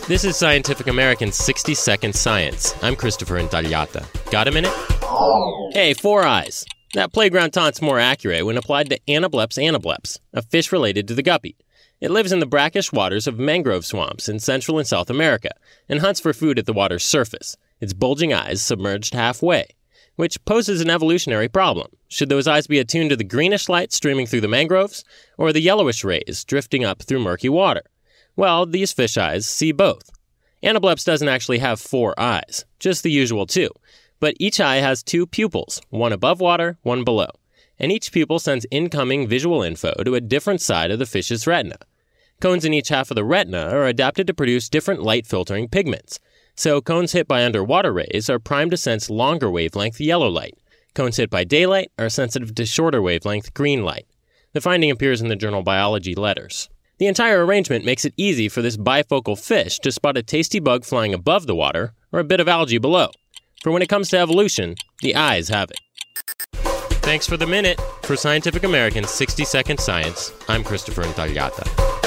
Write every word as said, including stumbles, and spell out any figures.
This is Scientific American's sixty second Science. I'm Christopher Intagliata. Got a minute? Hey, four eyes. That playground taunt's more accurate when applied to Anableps anableps, a fish related to the guppy. It lives in the brackish waters of mangrove swamps in Central and South America and hunts for food at the water's surface, its bulging eyes submerged halfway, which poses an evolutionary problem. Should those eyes be attuned to the greenish light streaming through the mangroves or the yellowish rays drifting up through murky water? Well, these fish eyes see both. Anableps doesn't actually have four eyes, just the usual two, but each eye has two pupils, one above water, one below, and each pupil sends incoming visual info to a different side of the fish's retina. Cones in each half of the retina are adapted to produce different light-filtering pigments, so cones hit by underwater rays are primed to sense longer wavelength yellow light. Cones hit by daylight are sensitive to shorter wavelength green light. The finding appears in the journal Biology Letters. The entire arrangement makes it easy for this bifocal fish to spot a tasty bug flying above the water or a bit of algae below. For when it comes to evolution, the eyes have it. Thanks for the minute. For Scientific American's sixty second Science, I'm Christopher Intagliata.